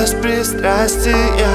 без пристрастия.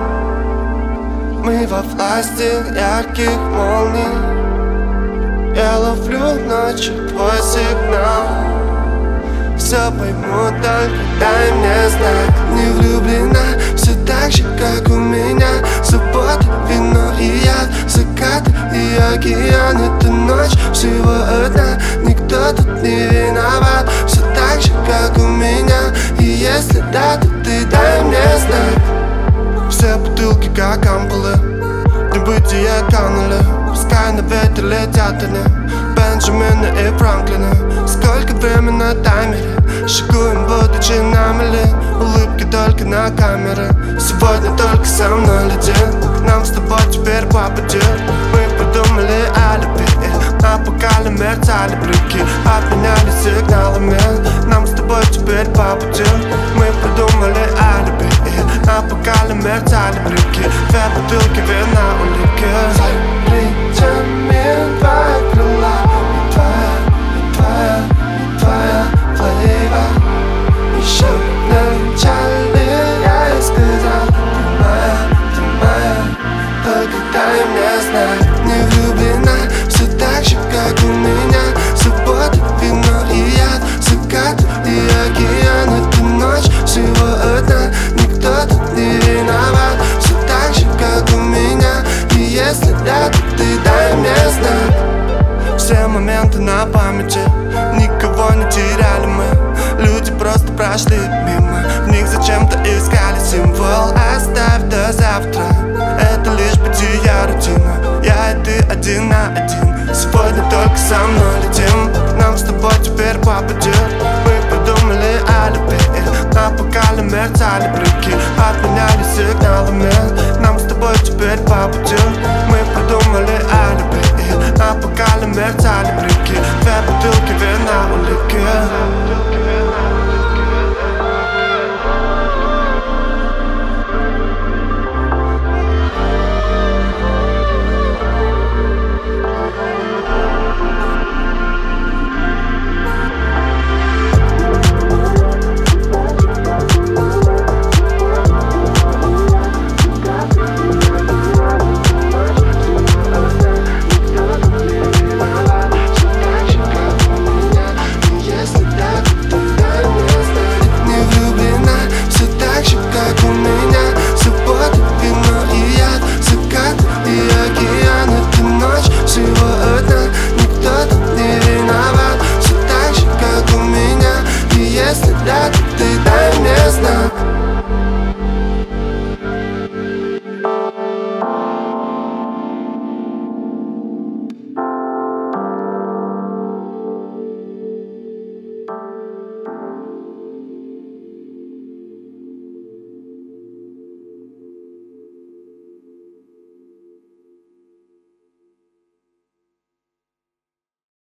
Мы во власти ярких молний. Я ловлю ночью твой сигнал. Все пойму, только дай мне знак. Не влюблена, все так же, как у меня. Суббота, вино и яд, закаты и океан. Эта ночь всего одна, никто тут не виноват. Все так же, как у меня. И если да, то ты дай мне знак. Все бутылки, как ампулы, небытие канули. Пускай на ветер летят они, Бенджамины и Франклины. Сколько времени на таймере, шагуем, будучи на мели. Улыбки только на камеры, сегодня только со мной летит. Нам с тобой теперь по пути. Мы придумали алиби, напугали, мерцали брюки, обменялись сигналами. Нам с тобой теперь по пути. Мы придумали алиби, напугали, мерцали брюки, две бутылки вина, улики. Плечами твоя крыла, и твоя флейва. Еще в начале я и сказал: ты моя, только дай мне знак. Не влюблена, все так же, как у меня. Суббота, вино и яд, закат и океан. Эта ночь всего одна, никто тут не виноват. Все так же, как у меня. И если да, то ты дай мне знак. Все моменты на памяти, никого не теряли мы. Люди просто прошли мимо, в них зачем-то искали символ. Оставь до завтра, это лишь бытия рутина. Я и ты один на один, сегодня только со мной